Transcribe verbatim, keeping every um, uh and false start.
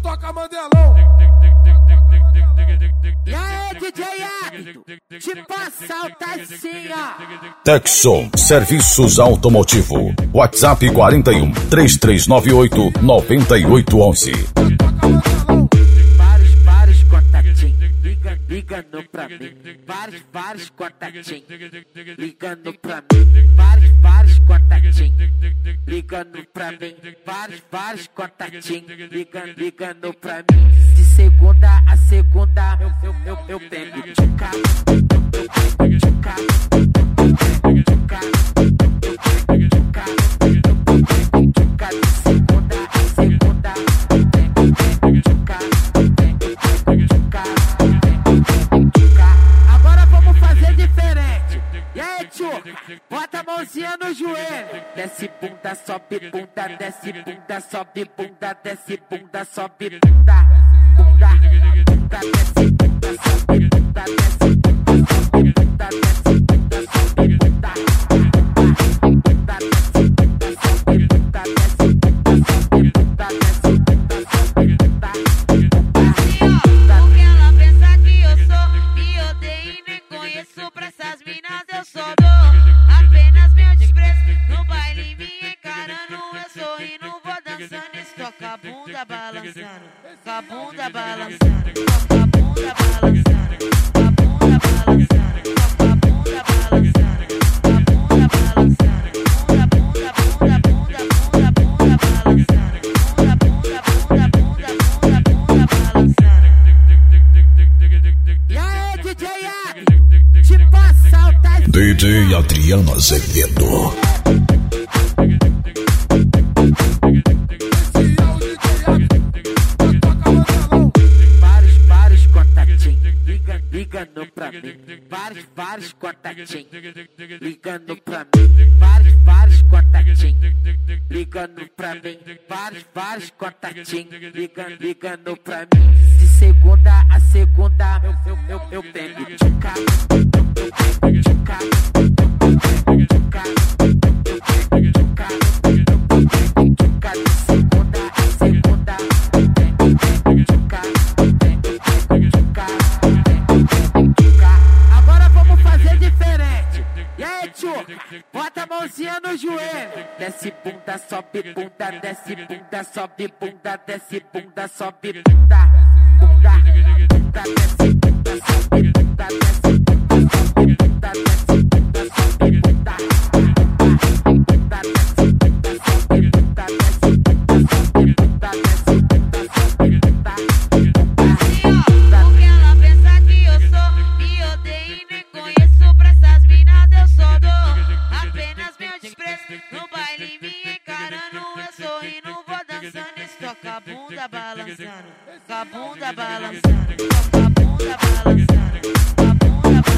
toca Mandelão. E aí, D J Águido, te passa altacinha. Texon Serviços Automotivo. WhatsApp quarenta e um, três três nove oito, nove oito um um. Vários, vários contatinhos, liga, ligando pra mim. Vários, vários contatinhos, ligando pra mim. Vários, vários contatinhos, ligando pra mim. Vários, vários contatinhos, ligando, ligando pra mim. De segunda a segunda, eu, eu, eu, eu pego de carro, eu pego de carro, eu pego de carro, eu pego de carro, eu pego de carro. De segunda a segunda, eu pego de carro, eu pego de carro, eu pego de carro. Agora vamos fazer diferente. E aí, tio, bota a mãozinha no joelho. Desce bunda, sobe bunda, desce bunda, sobe bunda, desce bunda, sobe bunda. Bunda, bunda, desce bunda, sobe bunda, desce bunda, sobe bunda, desce bunda, sobe bunda. Bunda, desce bunda, sobe bunda, desce bunda, sobe bunda, desce bunda, sobe bunda. Porque ela pensa que eu sou, me odeio e nem conheço. Pra essas minas eu só dou apenas meu desprezo. No baile me encarando, eu sorrindo, vou dançando. Estou com a bunda balançando, com a bunda balançando, com a bunda balançando, com a bunda balançando, com a bunda balançando, com a bunda balançando, bunda, bunda, bunda, bunda, bunda, bunda balançando, bunda, bunda, bunda, bunda, bunda, bunda balançando. E aí, D J Águido, te passa altacinha. D J Adriano Azevedo. Vários, vários contatinhos, liga, ligando pra mim. Vários, vários contatinhos, ligando pra mim. Vários, vários contatinhos, ligando pra mim. Vários, vários contatinhos, ligando, ligando pra mim. De segunda a segunda, eu, eu, eu, eu pego de carro, eu pego de carro, eu pego de carro, eu pego de carro, eu pego de carro. De segunda a segunda, eu pego de carro, eu pego de carro, eu pego de carro. Agora vamos fazer diferente. E aí, tio, bota a mãozinha no joelho. Desce bunda, sobe bunda, desce bunda, sobe bunda, desce bunda, sobe bunda. Bunda, bunda, desce bunda, sobe bunda, desce bunda, sobe bunda, desce bunda, sobe bunda. Bunda, desce bunda, sobe bunda, desce bunda, sobe bunda, desce bunda, sobe bunda. Porque ela pensa que eu sou, me odeio e nem conheço. Pra essas minas eu só dou apenas meu desprezo. No baile me encarando, eu sorrindo, vou dançando. Estou com a bunda balançando, com a bunda balançando, com a bunda balançando, com a bunda balançando.